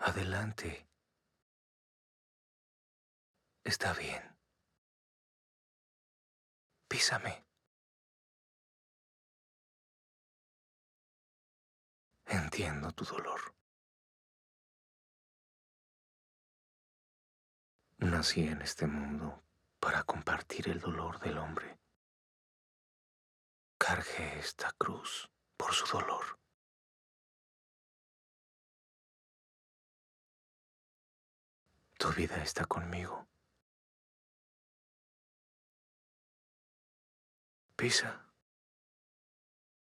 Adelante. Está bien. Písame. Entiendo tu dolor. Nací en este mundo para compartir el dolor del hombre. Cargué esta cruz por su dolor. Tu vida está conmigo. Pisa.